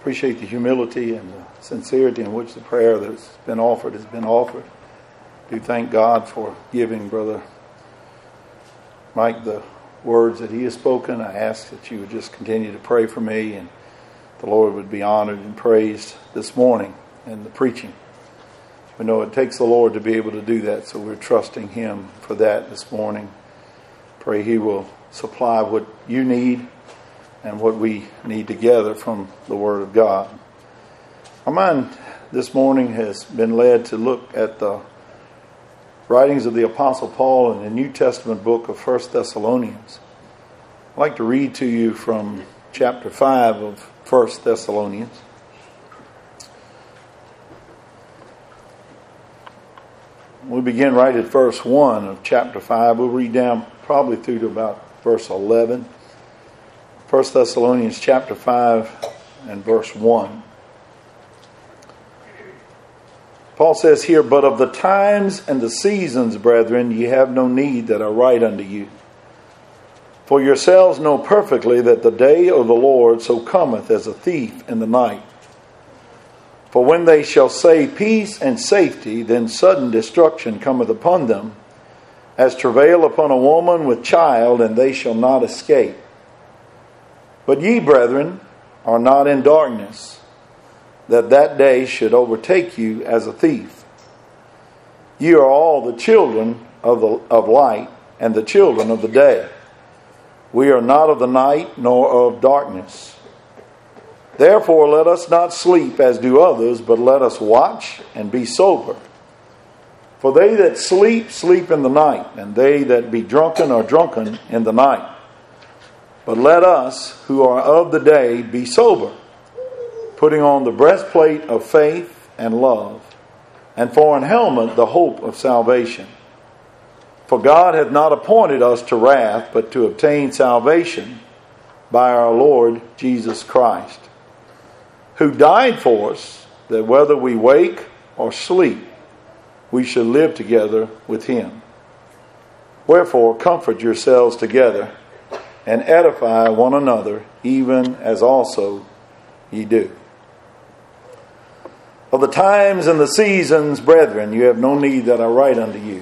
Appreciate the humility and the sincerity in which the prayer that's been offered has been offered. Do thank God for giving Brother Mike the words that he has spoken. I ask that you would just continue to pray for me, and the Lord would be honored and praised this morning in the preaching. We know it takes the Lord to be able to do that, so we're trusting Him for that this morning. Pray He will supply what you need and what we need together from the Word of God. Our mind this morning has been led to look at the writings of the Apostle Paul in the New Testament book of 1 Thessalonians. I'd like to read to you from chapter 5 of 1 Thessalonians. We'll begin right at verse 1 of chapter 5. We'll read down probably through to about verse 11. 1 Thessalonians chapter 5 and verse 1. Paul says here, "But of the times and the seasons, brethren, ye have no need that I write unto you. For yourselves know perfectly that the day of the Lord so cometh as a thief in the night. For when they shall say peace and safety, then sudden destruction cometh upon them, as travail upon a woman with child, and they shall not escape. But ye, brethren, are not in darkness, that that day should overtake you as a thief. Ye are all the children of light, and the children of the day. We are not of the night, nor of darkness. Therefore let us not sleep as do others, but let us watch and be sober. For they that sleep, sleep in the night, and they that be drunken are drunken in the night. But let us, who are of the day, be sober, putting on the breastplate of faith and love, and for an helmet the hope of salvation. For God hath not appointed us to wrath, but to obtain salvation by our Lord Jesus Christ, who died for us, that whether we wake or sleep, we should live together with Him. Wherefore comfort yourselves together, and edify one another, even as also ye do. Of the times and the seasons, brethren, you have no need that I write unto you."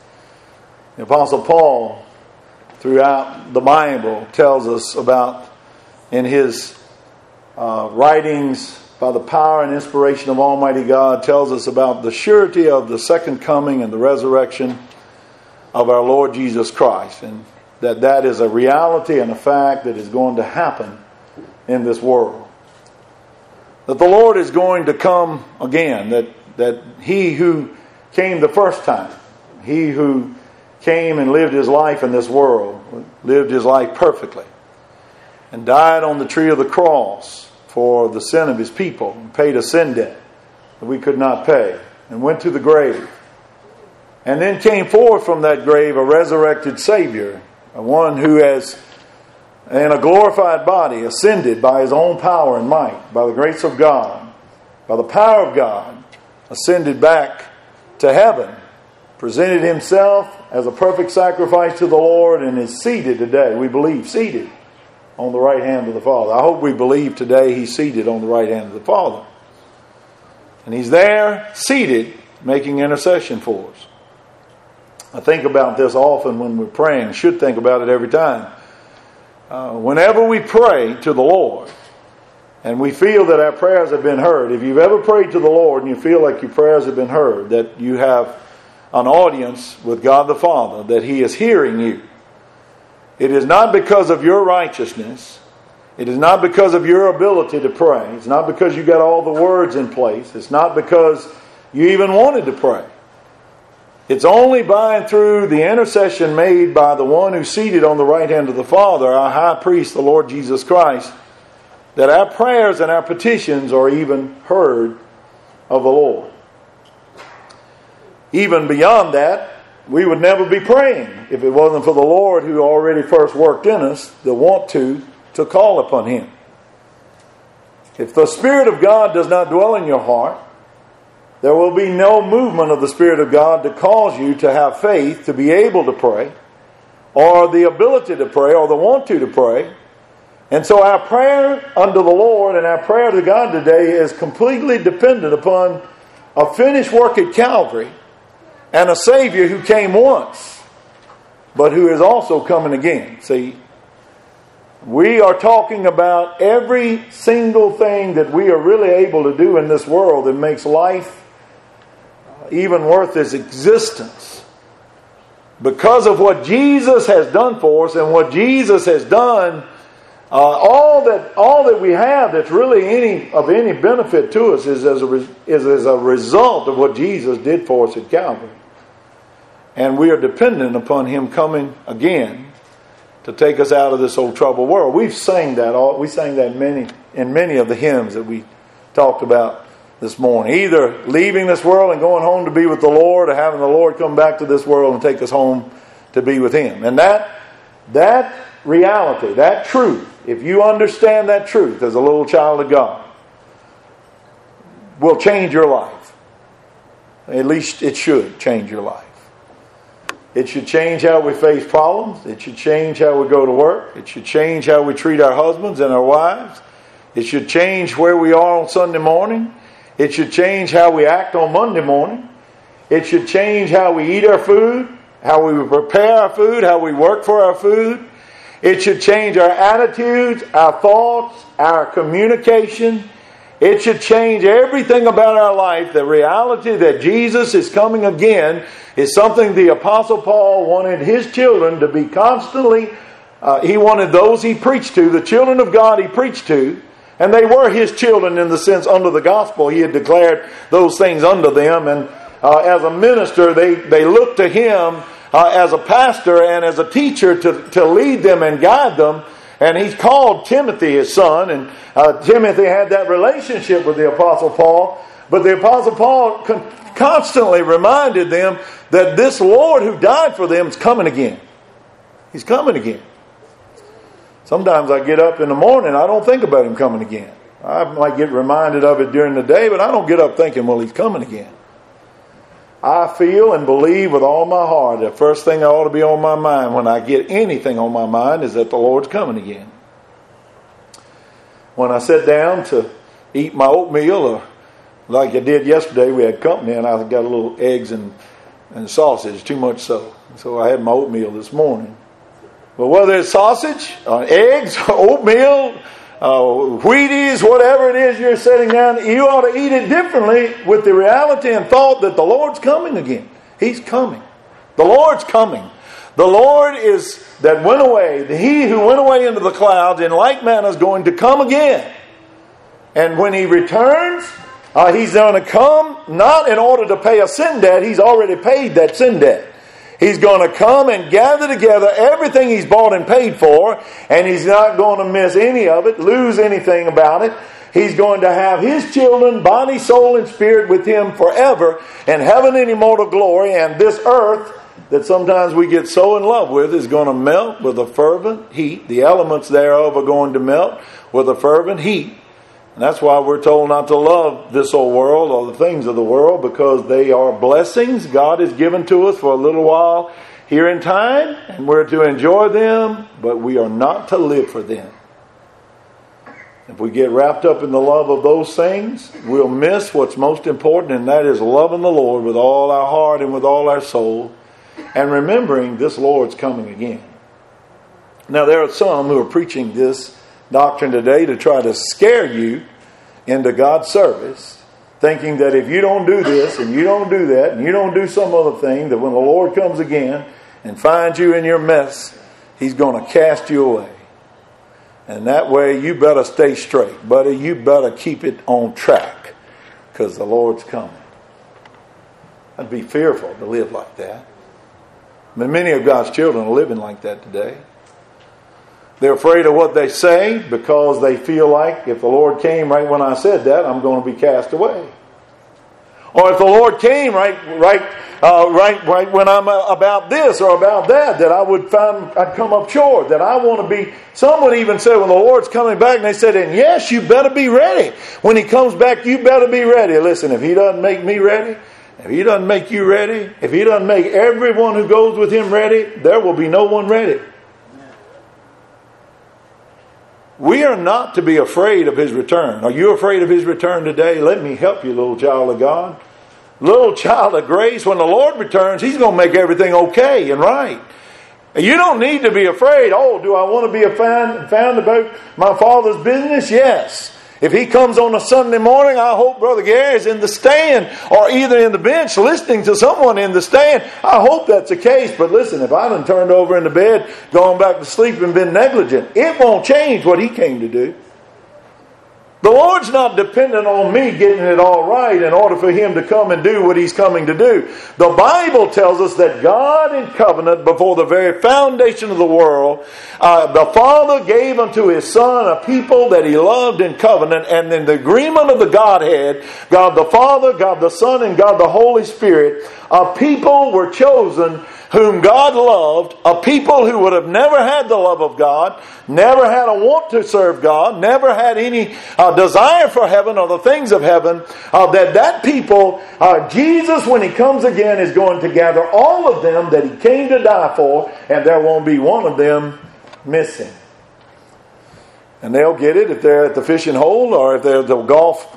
The Apostle Paul, throughout the Bible, tells us about, in his writings, by the power and inspiration of Almighty God, tells us about the surety of the second coming and the resurrection of our Lord Jesus Christ, and that is a reality and a fact that is going to happen in this world. That the Lord is going to come again. That He who came the first time, He who came and lived His life in this world, lived His life perfectly, and died on the tree of the cross for the sin of His people, and paid a sin debt that we could not pay, and went to the grave. And then came forth from that grave a resurrected Savior, one who has, in a glorified body, ascended by His own power and might, by the grace of God, by the power of God, ascended back to heaven, presented Himself as a perfect sacrifice to the Lord, and is seated today, we believe, seated on the right hand of the Father. I hope we believe today He's seated on the right hand of the Father. And He's there, seated, making intercession for us. I think about this often when we're praying. I should think about it every time. Whenever we pray to the Lord and we feel that our prayers have been heard, if you've ever prayed to the Lord and you feel like your prayers have been heard, that you have an audience with God the Father, that He is hearing you, it is not because of your righteousness. It is not because of your ability to pray. It's not because you got all the words in place. It's not because you even wanted to pray. It's only by and through the intercession made by the one who's seated on the right hand of the Father, our high priest, the Lord Jesus Christ, that our prayers and our petitions are even heard of the Lord. Even beyond that, we would never be praying if it wasn't for the Lord who already first worked in us the want to call upon Him. If the Spirit of God does not dwell in your heart, there will be no movement of the Spirit of God to cause you to have faith to be able to pray, or the ability to pray, or the want to pray, And so our prayer unto the Lord and our prayer to God today is completely dependent upon a finished work at Calvary and a Savior who came once, but who is also coming again. See, we are talking about every single thing that we are really able to do in this world that makes life even worth its existence. Because of what Jesus has done for us and what Jesus has done, all that we have that's really any benefit to us is as a result of what Jesus did for us at Calvary. And we are dependent upon Him coming again to take us out of this old troubled world. We sang that in many of the hymns that we talked about this morning. Either leaving this world and going home to be with the Lord, or having the Lord come back to this world and take us home to be with Him. And that reality, that truth, if you understand that truth as a little child of God, will change your life. At least it should change your life. It should change how we face problems. It should change how we go to work. It should change how we treat our husbands and our wives. It should change where we are on Sunday morning. It should change how we act on Monday morning. It should change how we eat our food, how we prepare our food, how we work for our food. It should change our attitudes, our thoughts, our communication. It should change everything about our life. The reality that Jesus is coming again is something the Apostle Paul wanted his children to be constantly, he wanted those he preached to, the children of God he preached to, and they were his children in the sense under the gospel. He had declared those things unto them, and as a minister, they looked to him as a pastor and as a teacher to lead them and guide them. And he's called Timothy his son, and Timothy had that relationship with the Apostle Paul. But the Apostle Paul constantly reminded them that this Lord who died for them is coming again. He's coming again. Sometimes I get up in the morning, I don't think about Him coming again. I might get reminded of it during the day, but I don't get up thinking, well, He's coming again. I feel and believe with all my heart the first thing that ought to be on my mind when I get anything on my mind is that the Lord's coming again. When I sit down to eat my oatmeal, or like I did yesterday, we had company and I got a little eggs and sausage, too much so. So I had my oatmeal this morning. But whether it's sausage, or eggs, or oatmeal, Wheaties, whatever it is you're sitting down, you ought to eat it differently with the reality and thought that the Lord's coming again. He's coming. The Lord's coming. The Lord is that went away. He who went away into the clouds in like manner is going to come again. And when He returns, He's going to come not in order to pay a sin debt. He's already paid that sin debt. He's going to come and gather together everything He's bought and paid for, and He's not going to miss any of it, lose anything about it. He's going to have His children, body, soul, and spirit with Him forever in heaven and immortal glory. And this earth that sometimes we get so in love with is going to melt with a fervent heat. The elements thereof are going to melt with a fervent heat. And that's why we're told not to love this old world or the things of the world, because they are blessings God has given to us for a little while here in time, and we're to enjoy them, but we are not to live for them. If we get wrapped up in the love of those things, we'll miss what's most important, and that is loving the Lord with all our heart and with all our soul, and remembering this Lord's coming again. Now, there are some who are preaching this doctrine today to try to scare you into God's service, thinking that if you don't do this and you don't do that and you don't do some other thing, that when the Lord comes again and finds you in your mess, He's going to cast you away. And that way you better stay straight, buddy. You better keep it on track, because the Lord's coming. I'd be fearful to live like that. But many of God's children are living like that today. They're afraid of what they say because they feel like if the Lord came right when I said that, I'm going to be cast away. Or if the Lord came right when I'm about this or about that I would find I'd come up short. That I want to be. Someone even said when the Lord's coming back, and they said, "And yes, you better be ready. When He comes back, you better be ready." Listen, if He doesn't make me ready, if He doesn't make you ready, if He doesn't make everyone who goes with Him ready, there will be no one ready. We are not to be afraid of His return. Are you afraid of His return today? Let me help you, little child of God. Little child of grace, when the Lord returns, He's going to make everything okay and right. You don't need to be afraid. Oh, do I want to be found about my Father's business? Yes. If He comes on a Sunday morning, I hope Brother Gary is in the stand or either in the bench listening to someone in the stand. I hope that's the case. But listen, if I done turned over in the bed, gone back to sleep and been negligent, it won't change what He came to do. The Lord's not dependent on me getting it all right in order for Him to come and do what He's coming to do. The Bible tells us that God in covenant before the very foundation of the world, the Father gave unto His Son a people that He loved in covenant, and in the agreement of the Godhead, God the Father, God the Son, and God the Holy Spirit, a people were chosen whom God loved, a people who would have never had the love of God, never had a want to serve God, never had any desire for heaven or the things of heaven, that people, Jesus, when He comes again, is going to gather all of them that He came to die for, and there won't be one of them missing. And they'll get it if they're at the fishing hole, or if they're at the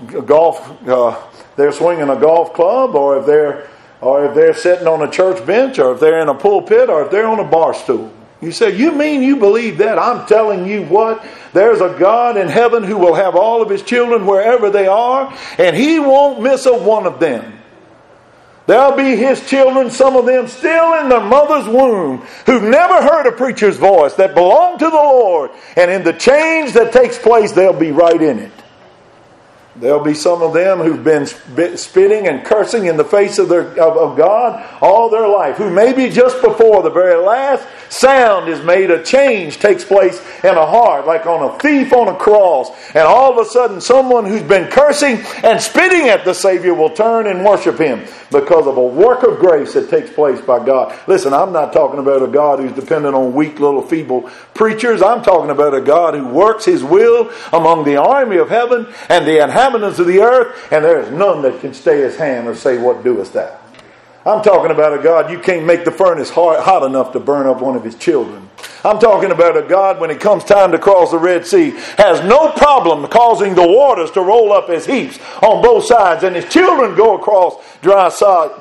they're swinging a golf club, or if they're sitting on a church bench, or if they're in a pulpit, or if they're on a bar stool. You say, you mean you believe that? I'm telling you what, there's a God in heaven who will have all of His children wherever they are, and He won't miss a one of them. There'll be His children, some of them still in their mother's womb, who've never heard a preacher's voice, that belong to the Lord, and in the change that takes place, they'll be right in it. There'll be some of them who've been spitting and cursing in the face of God all their life, who maybe just before the very last sound is made, a change takes place in a heart, like on a thief on a cross. And all of a sudden, someone who's been cursing and spitting at the Savior will turn and worship Him because of a work of grace that takes place by God. Listen, I'm not talking about a God who's dependent on weak little feeble preachers. I'm talking about a God who works His will among the army of heaven and the inhabitants of the earth, and there is none that can stay His hand or say, what doest thou? I'm talking about a God, you can't make the furnace hot enough to burn up one of His children. I'm talking about a God, when it comes time to cross the Red Sea, has no problem causing the waters to roll up as heaps on both sides, and His children go across dry shod.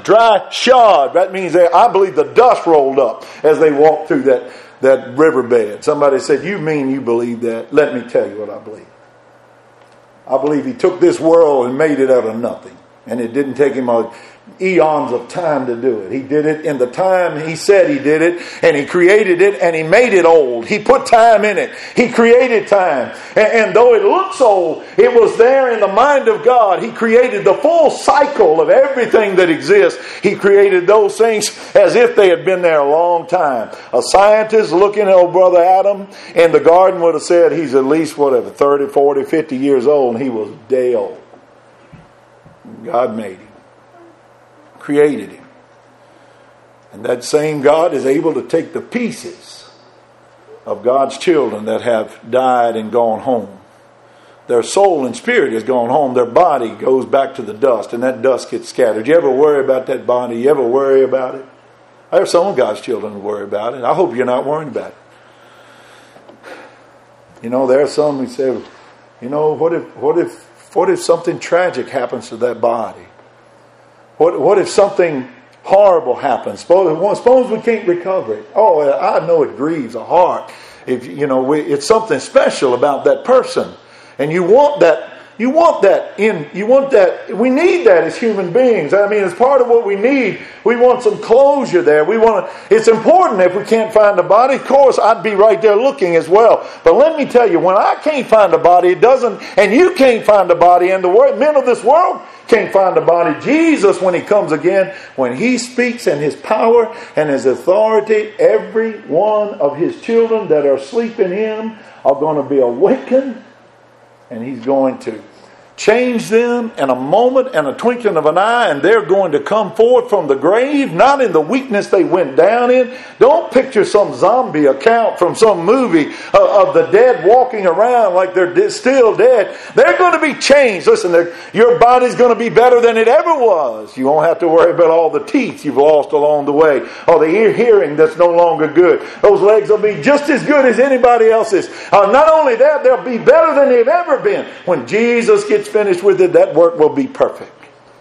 That means I believe the dust rolled up as they walked through that riverbed. Somebody said, you mean you believe that? Let me tell you what I believe. I believe He took this world and made it out of nothing. And it didn't take Him eons of time to do it. He did it in the time He said He did it, and He created it, and He made it old. He put time in it. He created time. And though it looks old, it was there in the mind of God. He created the full cycle of everything that exists. He created those things as if they had been there a long time. A scientist looking at old brother Adam in the garden would have said he's at least 30, 40, 50 years old, and he was day old. God made him. Created him. And that same God is able to take the pieces of God's children that have died and gone home. Their soul and spirit has gone home. Their body goes back to the dust, and that dust gets scattered. You ever worry about that body? You ever worry about it? There's some of God's children who worry about it. I hope you're not worrying about it. You know, there are some who say, you know, what if something tragic happens to that body? What if something horrible happens? Suppose we can't recover it. Oh, I know it grieves the heart. If it's something special about that person, and you want that. We need that as human beings. I mean, it's part of what we need. We want some closure there. It's important if we can't find a body. Of course, I'd be right there looking as well. But let me tell you, when I can't find a body, it doesn't, and you can't find a body, and the men of this world can't find a body. Jesus, when He comes again, when He speaks in His power and His authority, every one of His children that are asleep in Him are going to be awakened, and He's going to change them in a moment and a twinkling of an eye, and they're going to come forth from the grave, not in the weakness they went down in. Don't picture some zombie account from some movie of the dead walking around like they're still dead. They're going to be changed. Listen, your body's going to be better than it ever was. You won't have to worry about all the teeth you've lost along the way, or the hearing that's no longer good. Those legs will be just as good as anybody else's. Not only that, they'll be better than they've ever been. When Jesus gets finished with it, that work will be perfect.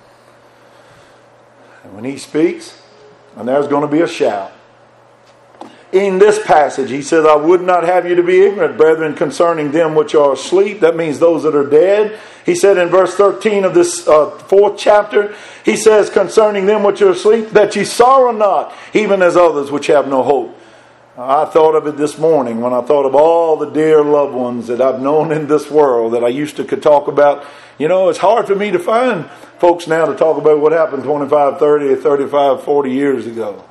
And when He speaks, and there's going to be a shout. In this passage, He says, I would not have you to be ignorant, brethren, concerning them which are asleep. That means those that are dead. He said in verse 13 of this 4th chapter, He says, concerning them which are asleep, that ye sorrow not, even as others which have no hope. I thought of it this morning when I thought of all the dear loved ones that I've known in this world that I used to could talk about. You know, it's hard for me to find folks now to talk about what happened 25, 30, 35, 40 years ago.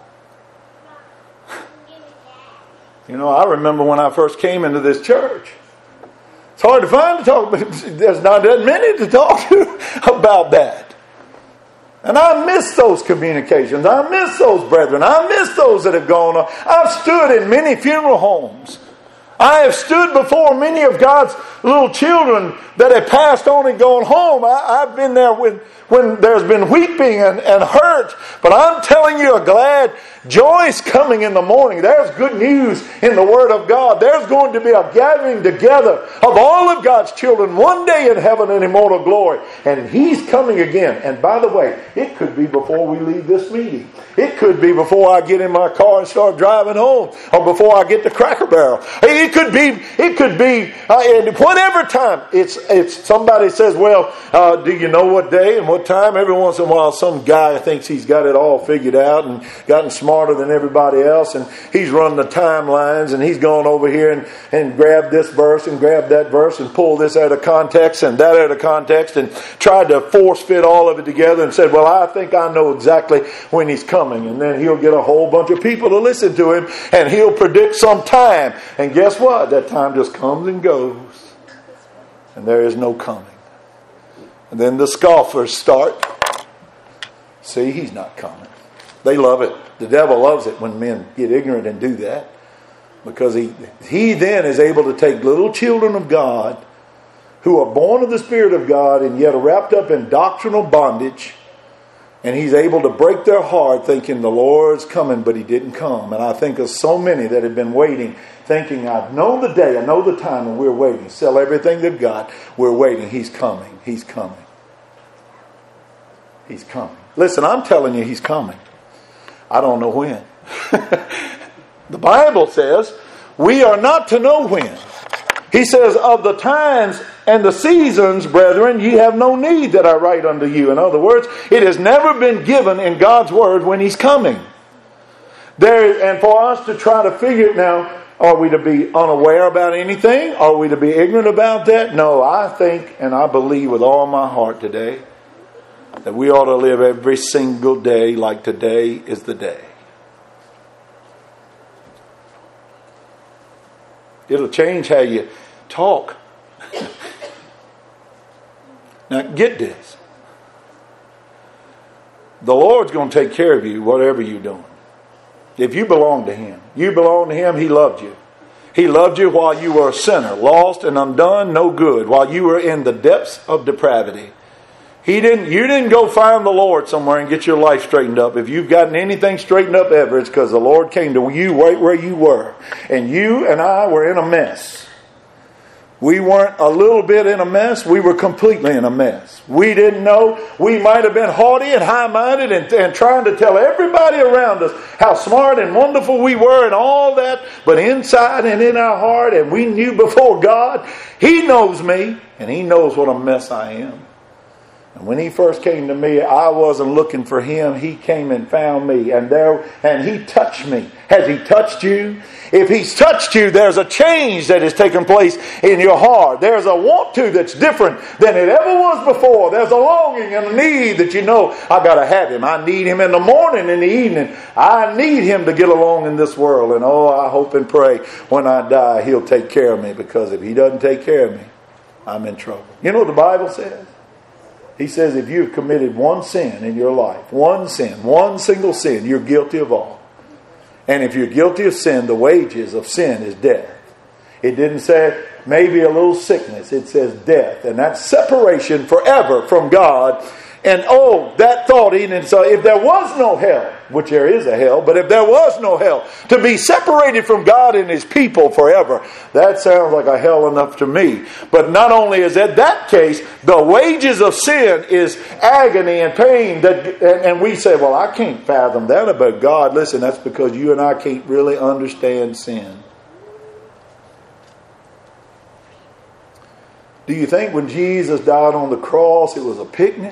You know, I remember when I first came into this church. It's hard to find to talk about. There's not that many to talk to about that. And I miss those communications. I miss those brethren. I miss those that have gone on. I've stood in many funeral homes. I have stood before many of God's little children that have passed on and gone home. I've been there when there's been weeping and hurt. But I'm telling you, a glad joy's coming in the morning. There's good news in the Word of God. There's going to be a gathering together of all of God's children one day in heaven in immortal glory. And He's coming again. And by the way, it could be before we leave this meeting. It could be before I get in my car and start driving home, or before I get to Cracker Barrel. It could be whatever time. It's somebody says, well, do you know what day and what time? Every once in a while, some guy thinks he's got it all figured out and gotten smarter than everybody else, and he's run the timelines, and he's gone over here and grabbed this verse and grabbed that verse and pulled this out of context and that out of context and tried to force fit all of it together and said, well, I think I know exactly when He's coming. And then he'll get a whole bunch of people to listen to him, and he'll predict some time. And guess what? That time just comes and goes, and there is no coming. And then the scoffers start. See, He's not coming. They love it. The devil loves it when men get ignorant and do that, because he then is able to take little children of God who are born of the Spirit of God and yet are wrapped up in doctrinal bondage, and he's able to break their heart thinking the Lord's coming, but He didn't come. And I think of so many that have been waiting, thinking, I know the day, I know the time, and we're waiting. Sell everything they've got. We're waiting. He's coming. He's coming. He's coming. Listen, I'm telling you, He's coming. I don't know when. The Bible says we are not to know when. He says, of the times and the seasons, brethren, ye have no need that I write unto you. In other words, it has never been given in God's Word when He's coming. And for us to try to figure it now, are we to be unaware about anything? Are we to be ignorant about that? No, I think and I believe with all my heart today that we ought to live every single day like today is the day. It'll change how you talk. Now get this. The Lord's going to take care of you whatever you're doing. If you belong to Him. You belong to Him. He loved you. He loved you while you were a sinner, lost and undone, no good, while you were in the depths of depravity. You didn't go find the Lord somewhere and get your life straightened up. If you've gotten anything straightened up ever, it's because the Lord came to you right where you were. And you and I were in a mess. We weren't a little bit in a mess. We were completely in a mess. We didn't know. We might have been haughty and high-minded and trying to tell everybody around us how smart and wonderful we were and all that. But inside and in our heart, and we knew before God, He knows me and He knows what a mess I am. And when He first came to me, I wasn't looking for Him. He came and found me. And He touched me. Has He touched you? If He's touched you, there's a change that has taken place in your heart. There's a want to that's different than it ever was before. There's a longing and a need that you know, I got to have Him. I need Him in the morning, in the evening. I need Him to get along in this world. And I hope and pray when I die, He'll take care of me. Because if He doesn't take care of me, I'm in trouble. You know what the Bible says? He says if you've committed one sin in your life, one single sin, you're guilty of all. And if you're guilty of sin, the wages of sin is death. It didn't say maybe a little sickness. It says death. And that's separation forever from God. And that thought, and so if there was no hell, which there is a hell, but if there was no hell, to be separated from God and His people forever, that sounds like a hell enough to me. But not only is that case, the wages of sin is agony and pain. And we say, well, I can't fathom that about God. Listen, that's because you and I can't really understand sin. Do you think when Jesus died on the cross, it was a picnic?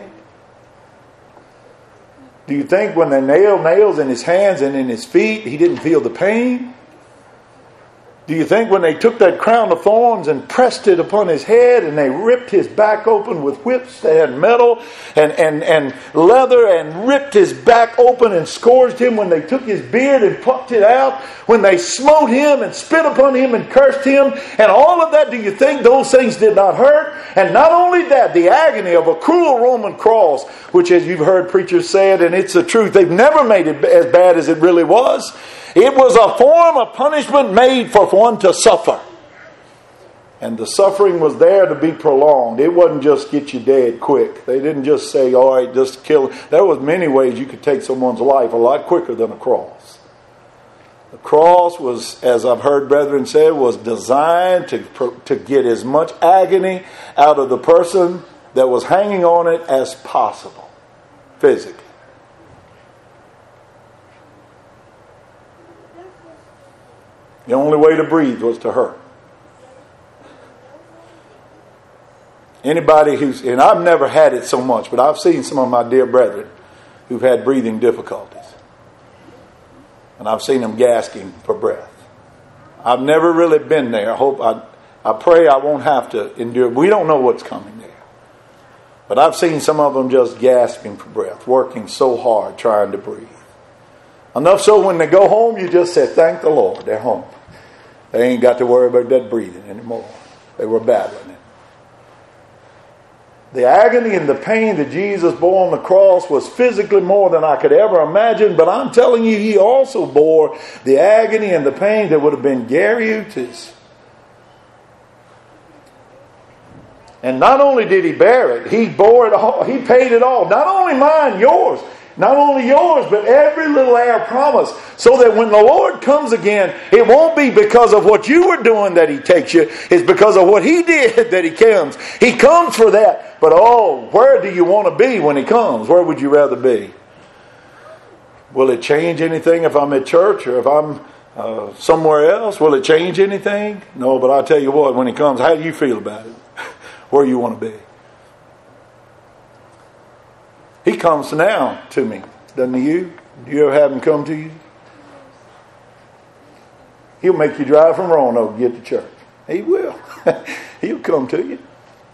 Do you think when they nailed nails in His hands and in His feet, He didn't feel the pain? Do you think when they took that crown of thorns and pressed it upon His head and they ripped His back open with whips that had metal and leather and ripped His back open and scourged Him, when they took His beard and plucked it out, when they smote Him and spit upon Him and cursed Him and all of that, do you think those things did not hurt? And not only that, the agony of a cruel Roman cross, which, as you've heard preachers say it, and it's the truth, they've never made it as bad as it really was. It was a form of punishment made for one to suffer. And the suffering was there to be prolonged. It wasn't just get you dead quick. They didn't just say, all right, just kill. There was many ways you could take someone's life a lot quicker than a cross. The cross was, as I've heard brethren say, was designed to get as much agony out of the person that was hanging on it as possible, physically. The only way to breathe was to hurt. Anybody and I've never had it so much, but I've seen some of my dear brethren who've had breathing difficulties. And I've seen them gasping for breath. I've never really been there. I pray I won't have to endure. We don't know what's coming there. But I've seen some of them just gasping for breath, working so hard trying to breathe. Enough so when they go home, you just say, thank the Lord, they're home. They ain't got to worry about that breathing anymore. They were battling it. The agony and the pain that Jesus bore on the cross was physically more than I could ever imagine. But I'm telling you, He also bore the agony and the pain that would have been Gareuch's. And not only did He bear it, He bore it all. He paid it all. Not only mine, yours. Not only yours, but every little heir promise. So that when the Lord comes again, it won't be because of what you were doing that He takes you. It's because of what He did that He comes. He comes for that. But where do you want to be when He comes? Where would you rather be? Will it change anything if I'm at church or if I'm somewhere else? Will it change anything? No, but I'll tell you what, when He comes, how do you feel about it? Where you want to be? He comes now to me, doesn't He? Do you ever have Him come to you? He'll make you drive from Roanoke to get to church. He will. He'll come to you.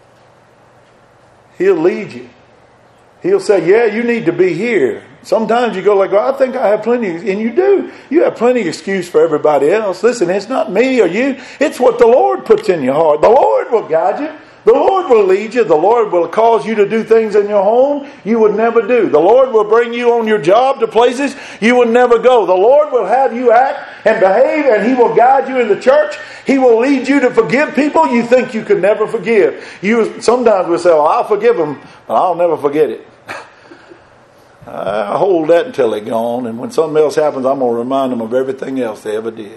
He'll lead you. He'll say, yeah, you need to be here. Sometimes you go like, well, I think I have plenty. And you do. You have plenty of excuse for everybody else. Listen, it's not me or you. It's what the Lord puts in your heart. The Lord will guide you. The Lord will lead you. The Lord will cause you to do things in your home you would never do. The Lord will bring you on your job to places you would never go. The Lord will have you act and behave, and He will guide you in the church. He will lead you to forgive people you think you could never forgive. Sometimes we say, well, I'll forgive them, but I'll never forget it. I hold that until they're gone, and when something else happens, I'm going to remind them of everything else they ever did.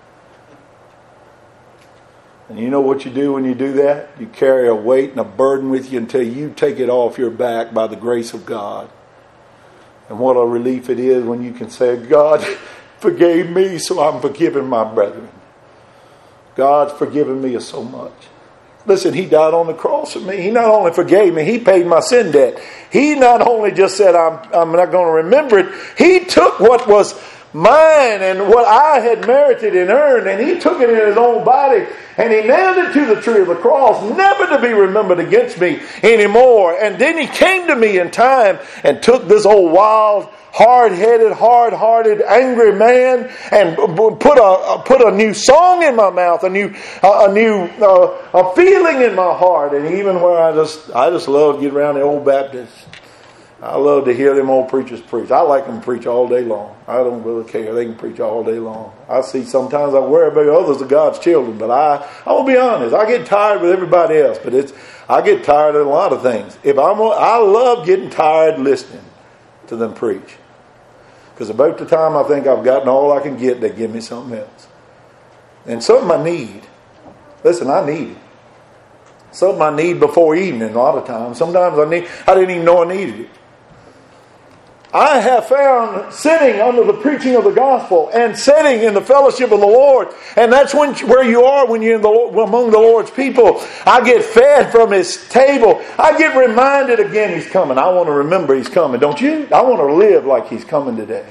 And you know what you do when you do that? You carry a weight and a burden with you until you take it off your back by the grace of God. And what a relief it is when you can say, God forgave me, so I'm forgiving my brethren. God's forgiven me so much. Listen, He died on the cross for me. He not only forgave me, He paid my sin debt. He not only just said, I'm not going to remember it. He took what was mine and what I had merited and earned, and He took it in His own body and He nailed it to the tree of the cross, never to be remembered against me anymore. And then He came to me in time and took this old wild, hard-headed, hard-hearted, angry man and put a new song in my mouth, a new feeling in my heart. And even where I just love to get around the old Baptists. I love to hear them old preachers preach. I like them to preach all day long. I don't really care. They can preach all day long. I see sometimes I worry about others of God's children, but I will be honest. I get tired with everybody else, but I get tired of a lot of things. I love getting tired listening to them preach. Because about the time I think I've gotten all I can get, they give me something else. And something I need. Listen, I need it. Something I need before evening a lot of times. Sometimes I didn't even know I needed it. I have found sitting under the preaching of the gospel and sitting in the fellowship of the Lord, and that's where you are when you're among the Lord's people. I get fed from His table. I get reminded again He's coming. I want to remember He's coming, don't you? I want to live like He's coming today.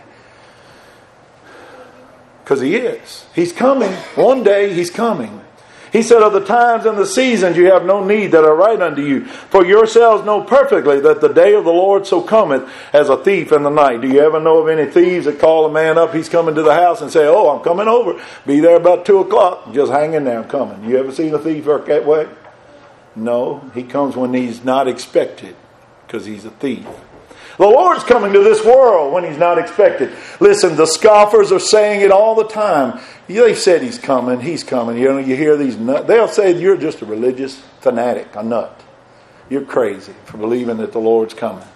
Because He is. He's coming. One day He's coming. He said, of the times and the seasons you have no need that I write unto you. For yourselves know perfectly that the day of the Lord so cometh as a thief in the night. Do you ever know of any thieves that call a man up, he's coming to the house, and say, oh, I'm coming over. Be there about 2 o'clock. Just hang in there, I'm coming. You ever seen a thief work that way? No. He comes when he's not expected, because he's a thief. The Lord's coming to this world when He's not expected. Listen, the scoffers are saying it all the time. They said He's coming. He's coming. You hear these nuts. They'll say you're just a religious fanatic, a nut. You're crazy for believing that the Lord's coming.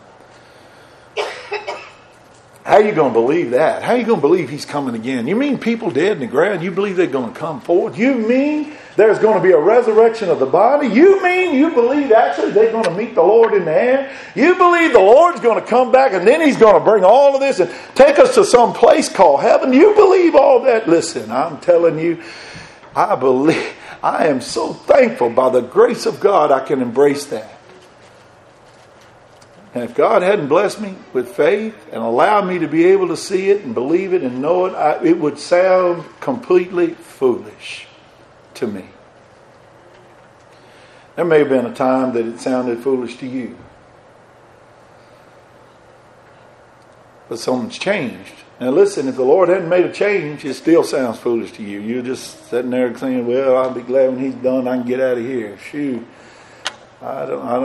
How are you going to believe that? How are you going to believe He's coming again? You mean people dead in the ground, you believe they're going to come forward? You mean there's going to be a resurrection of the body? You mean you believe actually they're going to meet the Lord in the air? You believe the Lord's going to come back and then He's going to bring all of this and take us to some place called heaven? You believe all that? Listen, I'm telling you, I am so thankful by the grace of God I can embrace that. And if God hadn't blessed me with faith and allowed me to be able to see it and believe it and know it, it would sound completely foolish to me. There may have been a time that it sounded foolish to you. But something's changed. Now listen, if the Lord hadn't made a change, it still sounds foolish to you. You're just sitting there saying, well, I'll be glad when He's done, I can get out of here. Shoot. I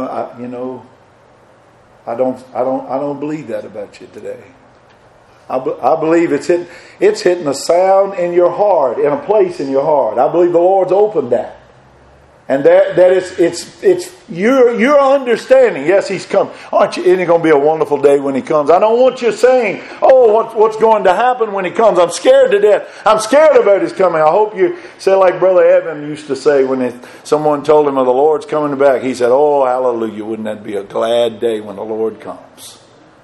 don't believe that about you today. I believe it's hitting a sound in your heart, in a place in your heart. I believe the Lord's opened that. And that it's your understanding. Yes, He's come. Aren't you? Isn't it going to be a wonderful day when He comes? I don't want you saying, oh, what's going to happen when He comes? I'm scared to death. I'm scared about His coming. I hope you say like Brother Evan used to say when someone told him of the Lord's coming back. He said, oh, hallelujah. Wouldn't that be a glad day when the Lord comes?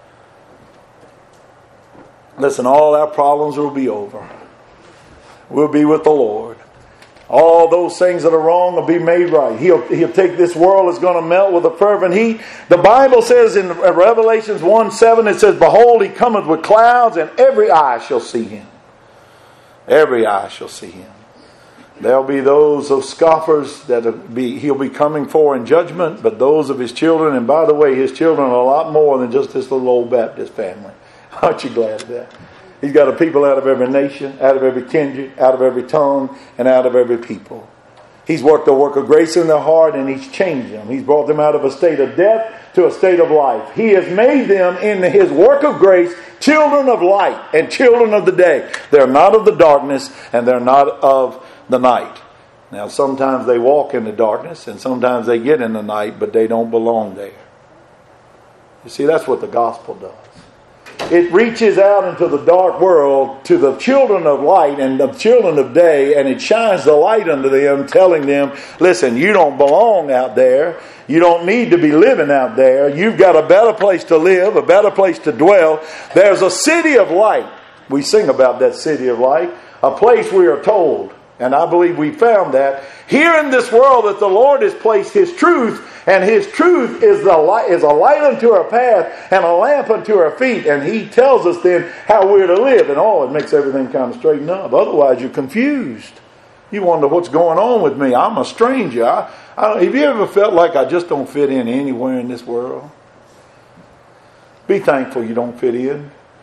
Listen, all our problems will be over. We'll be with the Lord. All those things that are wrong will be made right. He'll take this world is going to melt with a fervent heat. The Bible says in Revelations 1:7, it says, behold, He cometh with clouds, and every eye shall see Him. Every eye shall see Him. There'll be those of scoffers that He'll be coming for in judgment, but those of His children, and by the way, His children are a lot more than just this little old Baptist family. Aren't you glad of that? He's got a people out of every nation, out of every kindred, out of every tongue, and out of every people. He's worked a work of grace in their heart, and He's changed them. He's brought them out of a state of death to a state of life. He has made them, in His work of grace, children of light and children of the day. They're not of the darkness, and they're not of the night. Now, sometimes they walk in the darkness, and sometimes they get in the night, but they don't belong there. You see, that's what the gospel does. It reaches out into the dark world to the children of light and the children of day, and it shines the light unto them, telling them, listen, you don't belong out there. You don't need to be living out there. You've got a better place to live, a better place to dwell. There's a city of light. We sing about that city of light, a place we are told. And I believe we found that here in this world that the Lord has placed His truth, and His truth is a light unto our path and a lamp unto our feet. And He tells us then how we're to live. And it makes everything kind of straighten up. Otherwise, you're confused. You wonder what's going on with me. I'm a stranger. Have you ever felt like I just don't fit in anywhere in this world? Be thankful you don't fit in.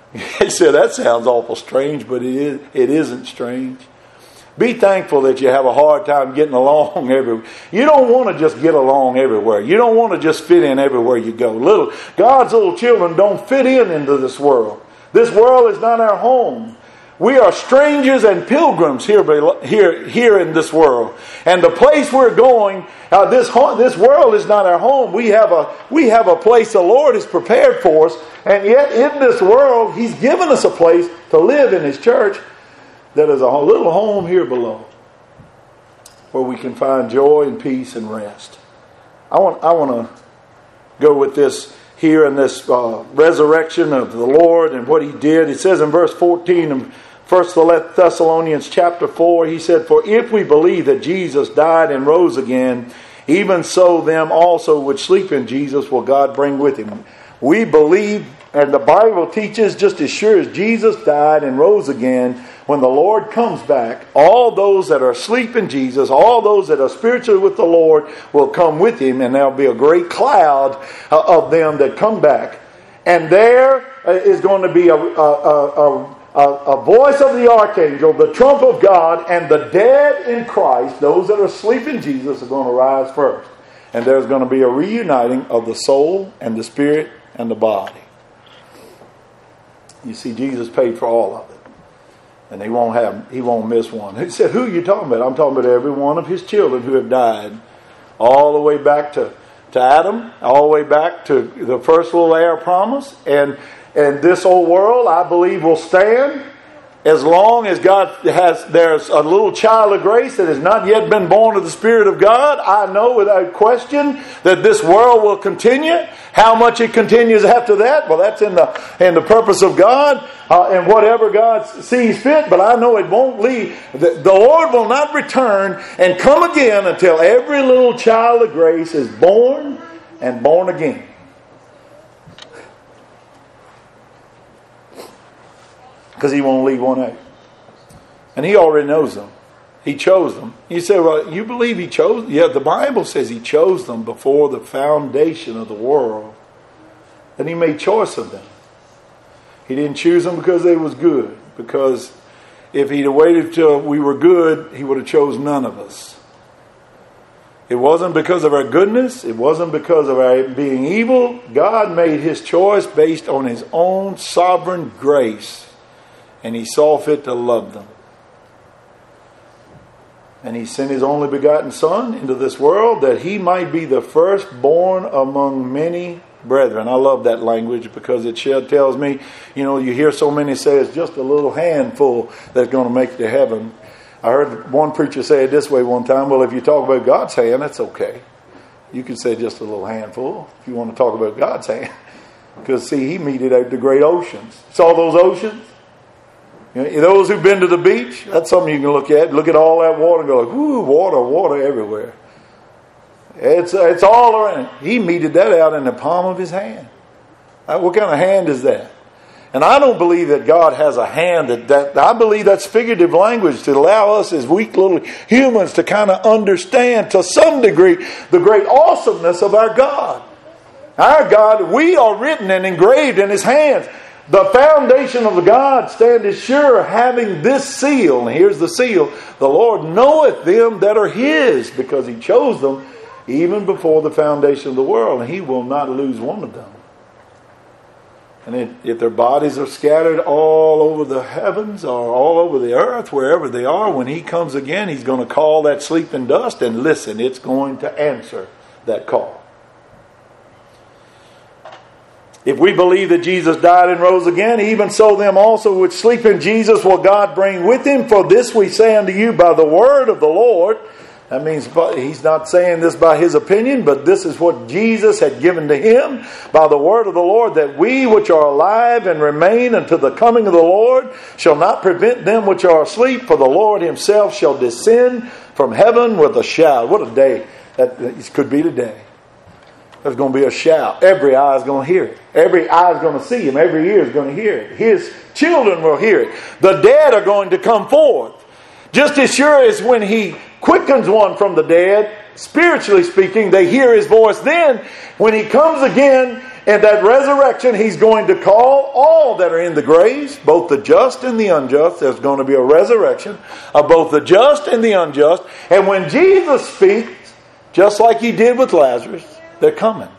He said, that sounds awful strange, but it isn't strange. Be thankful that you have a hard time getting along everywhere. You don't want to just get along everywhere. You don't want to just fit in everywhere you go. God's little children don't fit into this world. This world is not our home. We are strangers and pilgrims here in this world. And the place we're going, this world is not our home. We have a place the Lord has prepared for us. And yet in this world, He's given us a place to live in His church that is a little home here below, where we can find joy and peace and rest. I want to go with this here in this resurrection of the Lord and what He did. It says in verse 14 of 1 Thessalonians chapter 4, he said, "For if we believe that Jesus died and rose again, even so them also which sleep in Jesus will God bring with Him." We believe, and the Bible teaches, just as sure as Jesus died and rose again, when the Lord comes back, all those that are asleep in Jesus, all those that are spiritually with the Lord will come with Him, and there'll be a great cloud of them that come back. And there is going to be a voice of the archangel, the trump of God, and the dead in Christ, those that are asleep in Jesus, are going to rise first. And there's going to be a reuniting of the soul and the spirit and the body. You see, Jesus paid for all of it. And He won't miss one. He said, who are you talking about? I'm talking about every one of His children who have died. All the way back to Adam, all the way back to the first little heir promise. And this old world, I believe, will stand as long as there's a little child of grace that has not yet been born of the Spirit of God. I know without question that this world will continue. How much it continues after that, well, that's in the purpose of God and whatever God sees fit. But I know it won't leave. The Lord will not return and come again until every little child of grace is born and born again. Because He won't leave one out. And He already knows them. He chose them. You say, well, you believe He chose? Yeah, the Bible says He chose them before the foundation of the world. And He made choice of them. He didn't choose them because they was good. Because if He'd have waited till we were good, He would have chose none of us. It wasn't because of our goodness. It wasn't because of our being evil. God made His choice based on His own sovereign grace. And He saw fit to love them. And He sent His only begotten Son into this world that He might be the firstborn among many brethren. I love that language because it tells me, you hear so many say it's just a little handful that's going to make it to heaven. I heard one preacher say it this way one time, well, if you talk about God's hand, that's okay. You can say just a little handful if you want to talk about God's hand. Because, see, He meted out the great oceans. Saw those oceans? Those who've been to the beach, that's something you can look at. Look at all that water and go like, ooh, water everywhere. It's all around. He meted that out in the palm of His hand. What kind of hand is that? And I don't believe that God has a hand that I believe that's figurative language to allow us as weak little humans to kind of understand to some degree the great awesomeness of our God. Our God, we are written and engraved in His hands. The foundation of the God standeth sure, having this seal. And here's the seal. The Lord knoweth them that are His, because He chose them even before the foundation of the world. And He will not lose one of them. And if their bodies are scattered all over the heavens or all over the earth, wherever they are, when He comes again, He's going to call that sleeping dust. And listen, it's going to answer that call. If we believe that Jesus died and rose again, even so them also which sleep in Jesus will God bring with Him. For this we say unto you by the word of the Lord. That means He's not saying this by His opinion, but this is what Jesus had given to Him by the word of the Lord, that we which are alive and remain until the coming of the Lord shall not prevent them which are asleep. For the Lord Himself shall descend from heaven with a shout. What a day that could be today. There's going to be a shout. Every eye is going to hear it. Every eye is going to see Him. Every ear is going to hear it. His children will hear it. The dead are going to come forth. Just as sure as when He quickens one from the dead, spiritually speaking, they hear His voice. Then, when He comes again And that resurrection, He's going to call all that are in the graves, both the just and the unjust. There's going to be a resurrection of both the just and the unjust. And when Jesus speaks, just like He did with Lazarus, they're coming.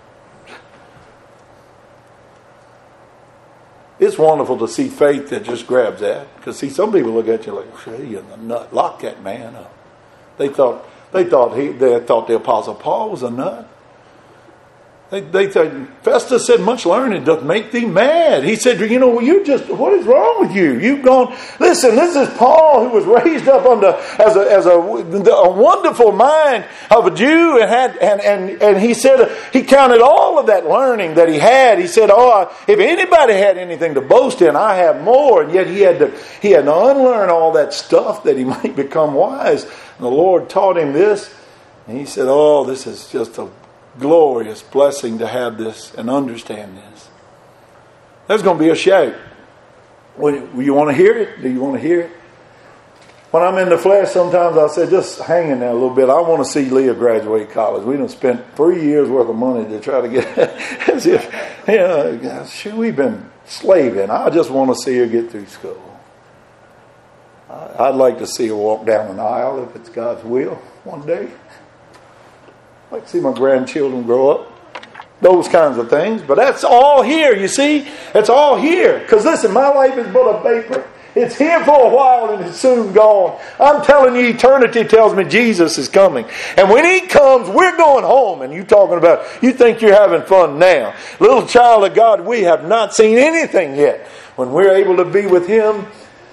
It's wonderful to see faith that just grabs that. Because see, some people look at you like, you're the nut. Lock that man up. They thought the Apostle Paul was a nut. They thought, Festus said, much learning doth make thee mad. He said, what is wrong with you? You've gone, listen, this is Paul who was raised up as a wonderful mind of a Jew, and he said, he counted all of that learning that he had. He said, if anybody had anything to boast in, I have more. And yet he had to unlearn all that stuff that he might become wise. And the Lord taught him this. And he said, this is just a glorious blessing to have this and understand this. There's going to be a shout. You want to hear it? Do you want to hear it? When I'm in the flesh, sometimes I say, just hang in there a little bit. I want to see Leah graduate college. We done spent 3 years worth of money to try to get as if, we've been slaving. I just want to see her get through school. I'd like to see her walk down an aisle if it's God's will one day. I'd like to see my grandchildren grow up. Those kinds of things. But that's all here, you see. It's all here. Because listen, my life is but a vapor. It's here for a while and it's soon gone. I'm telling you, eternity tells me Jesus is coming. And when He comes, we're going home. And you think you're having fun now. Little child of God, we have not seen anything yet. When we're able to be with Him,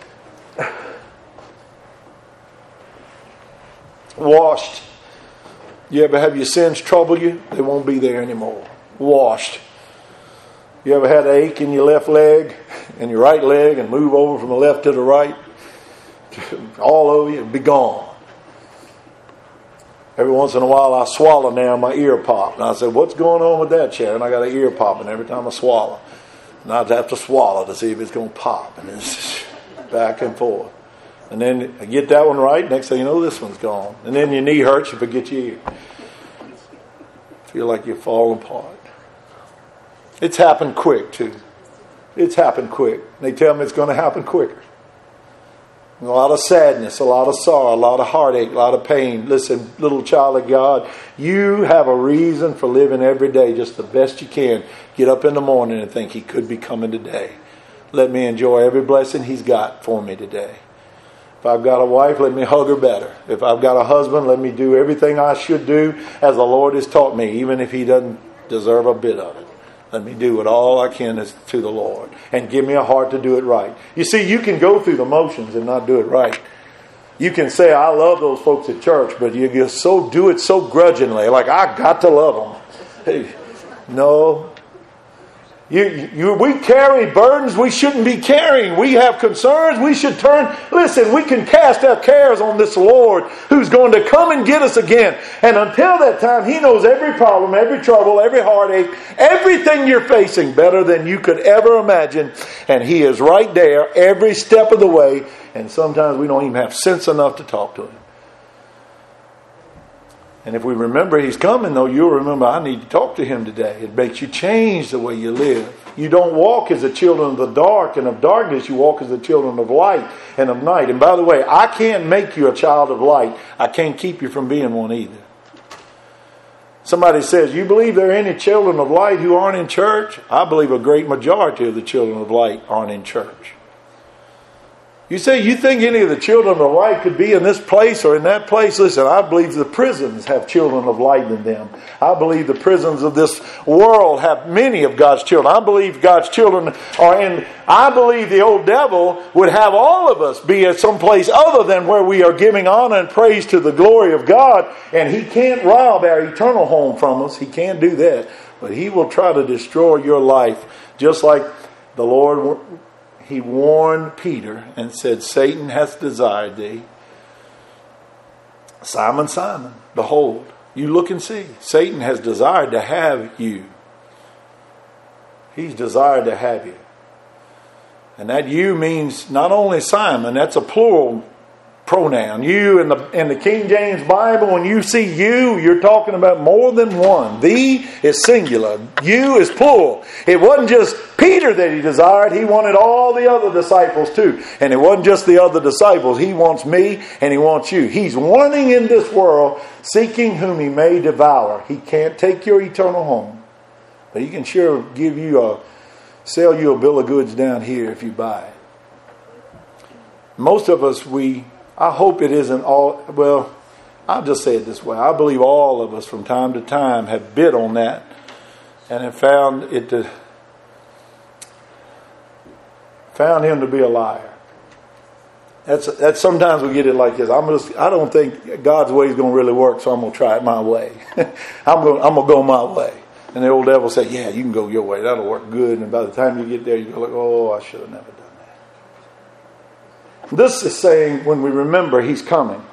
washed. You ever have your sins trouble you? They won't be there anymore. Washed. You ever had an ache in your left leg and your right leg and move over from the left to the right? All over you, be gone. Every once in a while I swallow now, my ear pop. And I said, what's going on with that, Sharon? I got an ear popping every time I swallow. And I'd have to swallow to see if it's going to pop. And it's back and forth. And then I get that one right. Next thing you know, this one's gone. And then your knee hurts, you forget your ear. Feel like you're falling apart. It's happened quick, too. It's happened quick. They tell me it's going to happen quicker. A lot of sadness, a lot of sorrow, a lot of heartache, a lot of pain. Listen, little child of God, you have a reason for living every day just the best you can. Get up in the morning and think He could be coming today. Let me enjoy every blessing He's got for me today. If I've got a wife, let me hug her better. If I've got a husband, let me do everything I should do as the Lord has taught me, even if he doesn't deserve a bit of it. Let me do it all I can to the Lord. And give me a heart to do it right. You see, you can go through the motions and not do it right. You can say, I love those folks at church, but you just do it so grudgingly, like I got to love them. Hey, no. We carry burdens we shouldn't be carrying. We have concerns we should turn. Listen, we can cast our cares on this Lord who's going to come and get us again. And until that time, He knows every problem, every trouble, every heartache, everything you're facing better than you could ever imagine. And He is right there every step of the way. And sometimes we don't even have sense enough to talk to Him. And if we remember He's coming, though, you'll remember I need to talk to Him today. It makes you change the way you live. You don't walk as the children of the dark and of darkness. You walk as the children of light and of night. And by the way, I can't make you a child of light. I can't keep you from being one either. Somebody says, you believe there are any children of light who aren't in church? I believe a great majority of the children of light aren't in church. You say you think any of the children of light could be in this place or in that place? Listen, I believe the prisons have children of light in them. I believe the prisons of this world have many of God's children. I believe God's children are in. I believe the old devil would have all of us be at some place other than where we are giving honor and praise to the glory of God. And he can't rob our eternal home from us. He can't do that. But he will try to destroy your life, just like the Lord. He warned Peter and said, Satan hath desired thee. Simon, Simon, behold, you look and see. Satan has desired to have you. He's desired to have you. And that you means not only Simon, that's a plural pronoun. You in the King James Bible, when you see you, you're talking about more than one. Thee is singular. You is plural. It wasn't just Peter that he desired. He wanted all the other disciples too. And it wasn't just the other disciples. He wants me and he wants you. He's running in this world, seeking whom he may devour. He can't take your eternal home. But he can sure sell you a bill of goods down here if you buy it. Most of us, I hope it isn't all, well, I'll just say it this way. I believe all of us from time to time have bid on that and have found him to be a liar. That's sometimes we get it like this. I don't think God's way is going to really work, so I'm going to try it my way. I'm going to go my way. And the old devil say, yeah, you can go your way. That'll work good. And by the time you get there, you go like, oh, I should have never done that. This is saying when we remember He's coming.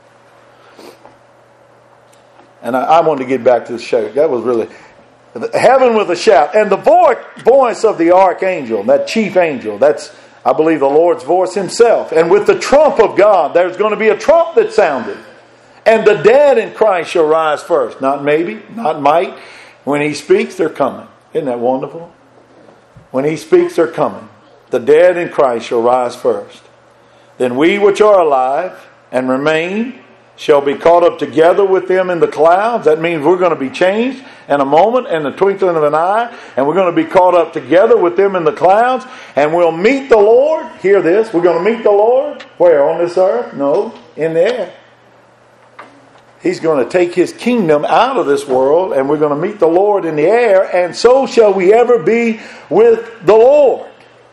And I wanted to get back to the shout. That was really... Heaven with a shout. And the voice of the archangel, that chief angel, that's, I believe, the Lord's voice Himself. And with the trump of God, there's going to be a trump that sounded. And the dead in Christ shall rise first. Not maybe, not might. When He speaks, they're coming. Isn't that wonderful? When He speaks, they're coming. The dead in Christ shall rise first. Then we which are alive and remain shall be caught up together with them in the clouds. That means we're going to be changed in a moment, in the twinkling of an eye. And we're going to be caught up together with them in the clouds. And we'll meet the Lord. Hear this. We're going to meet the Lord. Where? On this earth? No. In the air. He's going to take His kingdom out of this world, and we're going to meet the Lord in the air, and so shall we ever be with the Lord.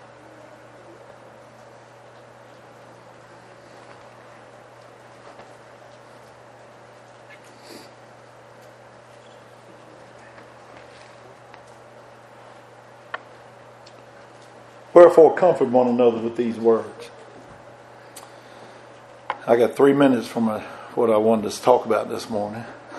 Wherefore comfort one another with these words. I got 3 minutes from what I wanted to talk about this morning.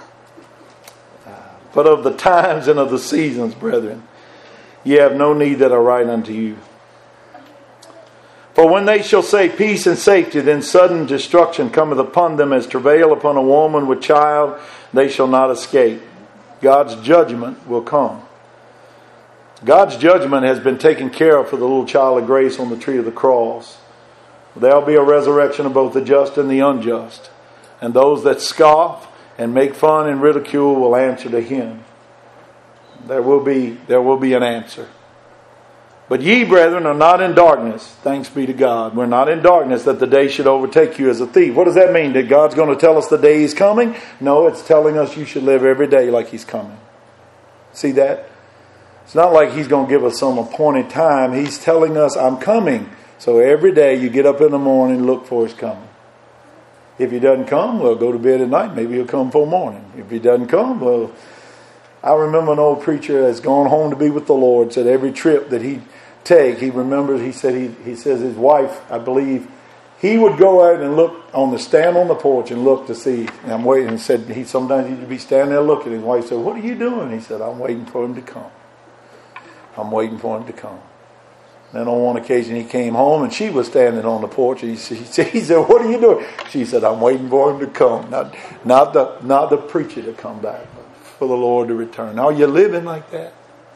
But of the times and of the seasons, brethren, ye have no need that I write unto you. For when they shall say peace and safety, then sudden destruction cometh upon them as travail upon a woman with child, they shall not escape. God's judgment will come. God's judgment has been taken care of for the little child of grace on the tree of the cross. There will be a resurrection of both the just and the unjust. And those that scoff and make fun and ridicule will answer to Him. There will be an answer. But ye, brethren, are not in darkness. Thanks be to God. We're not in darkness that the day should overtake you as a thief. What does that mean? That God's going to tell us the day He's coming? No, it's telling us you should live every day like He's coming. See that? It's not like He's going to give us some appointed time. He's telling us, I'm coming. So every day you get up in the morning and look for His coming. If He doesn't come, well, go to bed at night. Maybe He'll come for morning. If He doesn't come, well, I remember an old preacher that's gone home to be with the Lord said every trip that he'd take, he remembers, he says his wife, I believe, he would go out and stand on the porch and look to see. And I'm waiting. And said sometimes he'd be standing there looking. His wife said, "What are you doing?" He said, "I'm waiting for Him to come. I'm waiting for Him to come." Then on one occasion he came home and she was standing on the porch. He said, "What are you doing?" She said, "I'm waiting for Him to come, not the preacher to come back, but for the Lord to return." Are you living like that?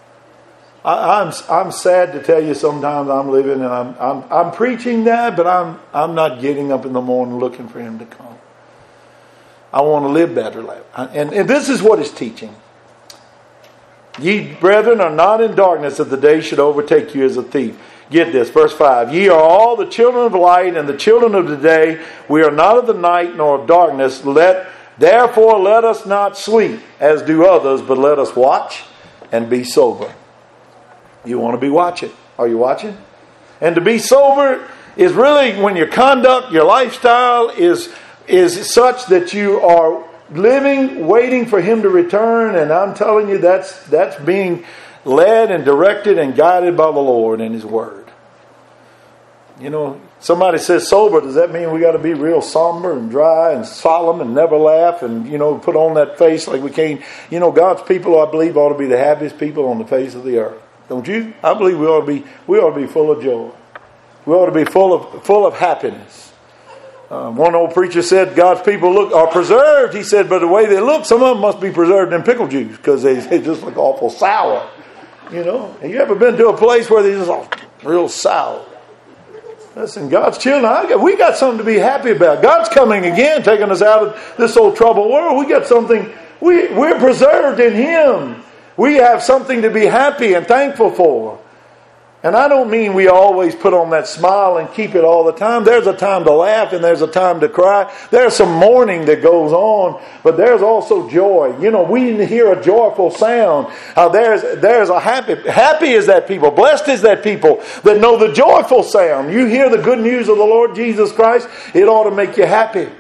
I'm sad to tell you. Sometimes I'm living and I'm preaching that, but I'm not getting up in the morning looking for Him to come. I want to live better life, and this is what it's teaching. Ye, brethren, are not in darkness that the day should overtake you as a thief. Get this, verse 5. Ye are all the children of light and the children of the day. We are not of the night nor of darkness. Therefore let us not sleep as do others, but let us watch and be sober. You want to be watching. Are you watching? And to be sober is really when your conduct, your lifestyle is such that you are living, waiting for Him to return. And I'm telling you, that's being led and directed and guided by the Lord and His Word. You know, somebody says sober. Does that mean we got to be real somber and dry and solemn and never laugh and, put on that face like we can't? God's people, I believe, ought to be the happiest people on the face of the earth. Don't you? I believe we ought to be full of joy. We ought to be full of happiness. One old preacher said God's people are preserved. He said, but the way they look, some of them must be preserved in pickle juice because they just look awful sour. You know, have you ever been to a place where they're just real sour? Listen, God's children, we got something to be happy about. God's coming again, taking us out of this old troubled world. We got something, we're preserved in Him. We have something to be happy and thankful for. And I don't mean we always put on that smile and keep it all the time. There's a time to laugh and there's a time to cry. There's some mourning that goes on, but there's also joy. You know, we hear a joyful sound. There's a happy is that people, blessed is that people that know the joyful sound. You hear the good news of the Lord Jesus Christ, it ought to make you happy.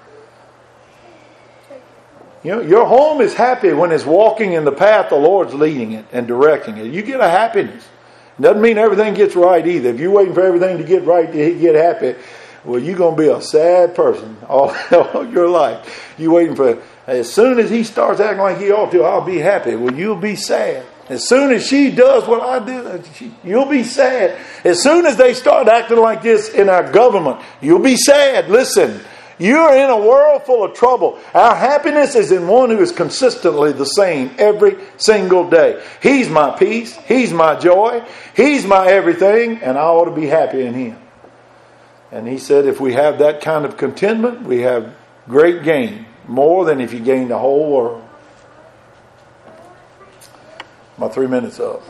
You know, your home is happy when it's walking in the path the Lord's leading it and directing it. You get a happiness. Doesn't mean everything gets right either. If you're waiting for everything to get right to get happy, well, you're going to be a sad person all your life. You're waiting for, as soon as he starts acting like he ought to, I'll be happy. Well, you'll be sad. As soon as she does what I do, you'll be sad. As soon as they start acting like this in our government, you'll be sad. Listen, you're in a world full of trouble. Our happiness is in one who is consistently the same every single day. He's my peace. He's my joy. He's my everything. And I ought to be happy in Him. And He said if we have that kind of contentment, we have great gain. More than if you gain the whole world. My 3 minutes up.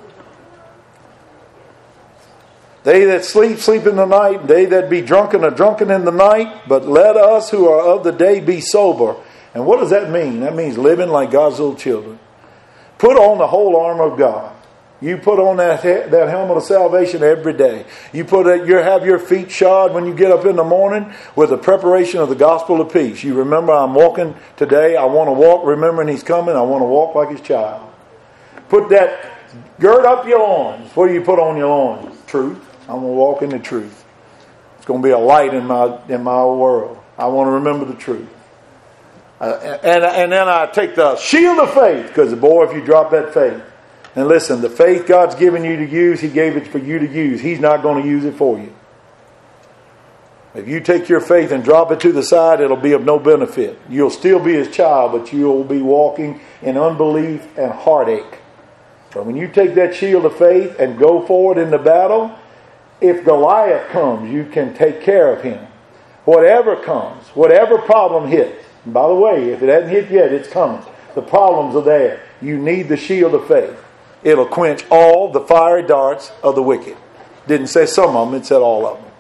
They that sleep, sleep in the night. They that be drunken are drunken in the night. But let us who are of the day be sober. And what does that mean? That means living like God's little children. Put on the whole armor of God. You put on that helmet of salvation every day. You have your feet shod when you get up in the morning with the preparation of the gospel of peace. You remember, I'm walking today. I want to walk remembering He's coming. I want to walk like His child. Gird up your loins. What do you put on your loins? Truth. I'm going to walk in the truth. It's going to be a light in my world. I want to remember the truth. And then I take the shield of faith, because boy, if you drop that faith. And listen, the faith God's given you to use, He gave it for you to use. He's not going to use it for you. If you take your faith and drop it to the side, it'll be of no benefit. You'll still be His child, but you'll be walking in unbelief and heartache. But when you take that shield of faith and go forward in the battle, if Goliath comes, you can take care of him. Whatever comes, whatever problem hits. And by the way, if it hasn't hit yet, it's coming. The problems are there. You need the shield of faith. It'll quench all the fiery darts of the wicked. Didn't say some of them, it said all of them.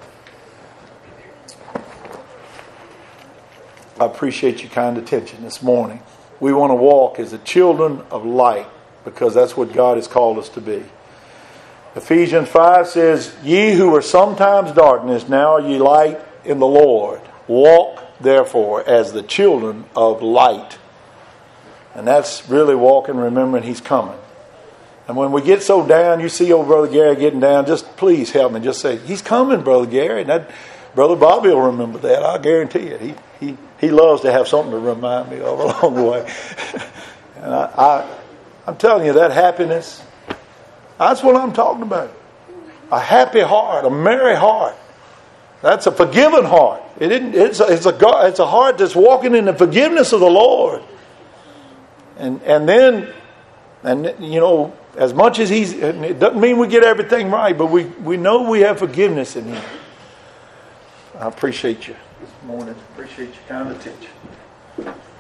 I appreciate your kind attention this morning. We want to walk as the children of light, because that's what God has called us to be. Ephesians 5 says, ye who were sometimes darkness, now are ye light in the Lord. Walk, therefore, as the children of light. And that's really walking, remembering He's coming. And when we get so down, you see old Brother Gary getting down, just please help me. Just say, He's coming, Brother Gary. And Brother Bobby will remember that. I guarantee it. He loves to have something to remind me of along the way. And I'm telling you, that happiness, that's what I'm talking about. A happy heart, a merry heart. That's a forgiven heart. It's a heart that's walking in the forgiveness of the Lord. And then you know, as much as it doesn't mean we get everything right, but we know we have forgiveness in Him. I appreciate you this morning. Appreciate your kind attention.